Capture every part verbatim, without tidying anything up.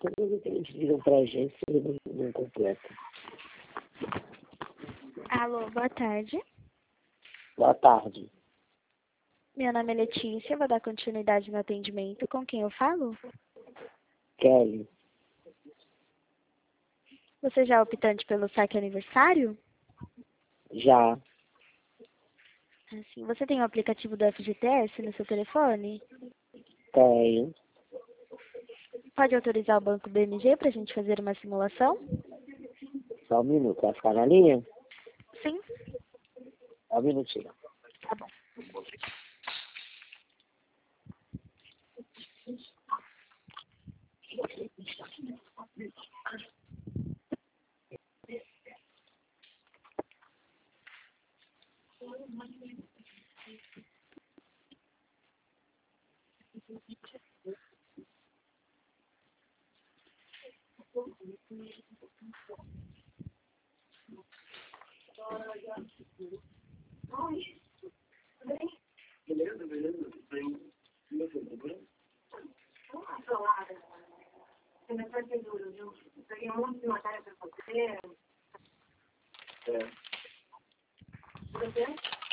tudo que eles viram pra gente, não, não completa. Alô, boa tarde. Boa tarde. Meu nome é Letícia, vou dar continuidade no atendimento. Com quem eu falo? Kelly. Você já é optante pelo saque aniversário? Já. Assim, você tem o aplicativo do F G T S no seu telefone? Tenho. Pode autorizar o Banco B M G para a gente fazer uma simulação? Só um minuto. Vai ficar na linha? Sim. Só um minutinho. Tá bom. Beleza, beleza. Bem. Você não foi seguro, viu? Eu peguei um monte de matéria pra você. É. Você?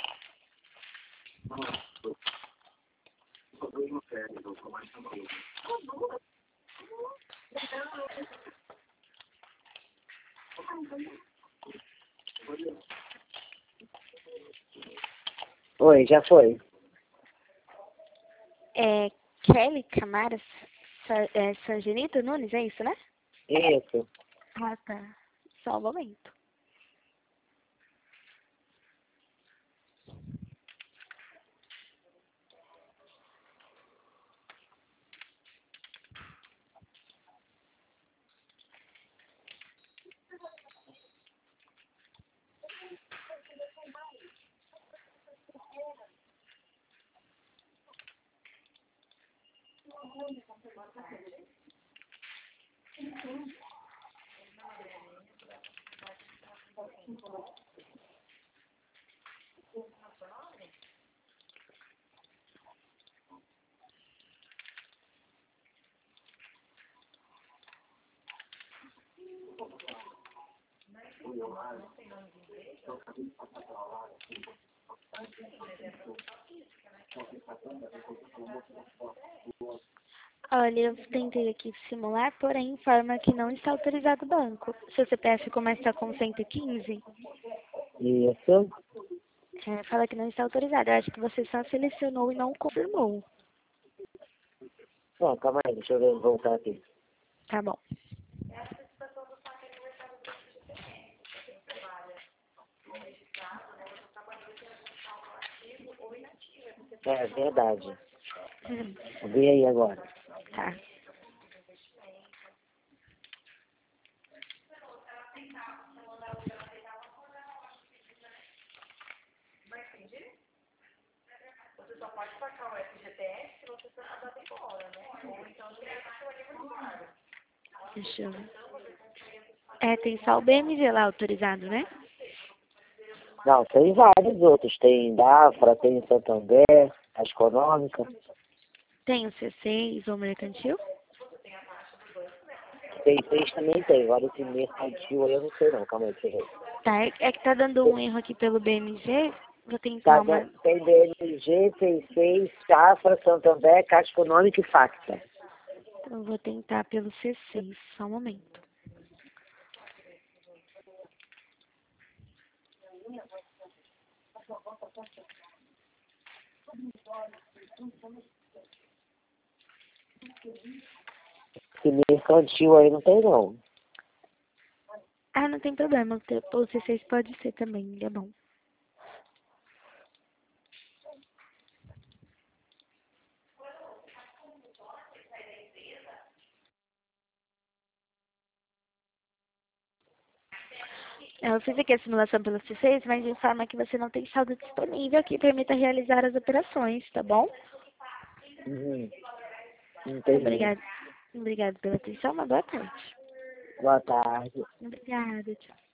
Não, eu só dois no pé, eu sou mais tranquilo. Oi, já foi. É Kelly Camara Sa- é, Sangenito Nunes, é isso, né? Isso. Ah, tá. Só um momento. Olha, eu tentei aqui simular, porém informa que não está autorizado o banco. Seu C P F começa com cento e quinze. Isso. É, fala que não está autorizado. Eu acho que você só selecionou e não confirmou. Bom, calma aí, deixa eu ver, voltar aqui. Tá bom. É verdade. Hum, Vê aí agora. tá. Deixa eu ver. É, tem só o B M G lá autorizado, né? Não, tem vários outros. Tem Dafra, tem Santander, a Econômica. Tem o C seis ou mercantil? Tem seis também tem. Agora esse mercantil aí eu não sei não. Calma aí, deixa eu ver. Tá, é é que tá dando um erro aqui pelo B M G. Vou tentar Tá, uma... né? Tem B M G, tem seis, Safra, Santander, Caixa Econômica e Facta. Eu vou tentar pelo C seis, só um momento. Esse mercantil aí não tem não. Ah, não tem problema. O te- o C seis pode ser também, é bom. Eu fiz aqui a simulação pelo C seis, mas informa que você não tem saldo disponível que permita realizar as operações, tá bom? Uhum. Entendi. Obrigada. Obrigada pela atenção, uma boa tarde. Boa tarde. Obrigada, tchau.